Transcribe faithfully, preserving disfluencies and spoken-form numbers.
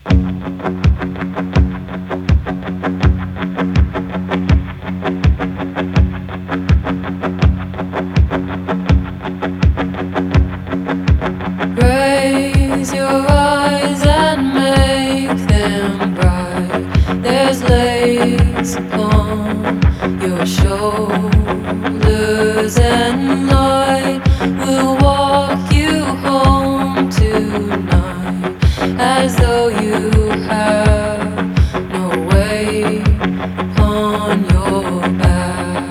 Raise your eyes and make them bright. There's lace upon your shoulders, and light will walk you home tonight, as though you have no weight upon your back.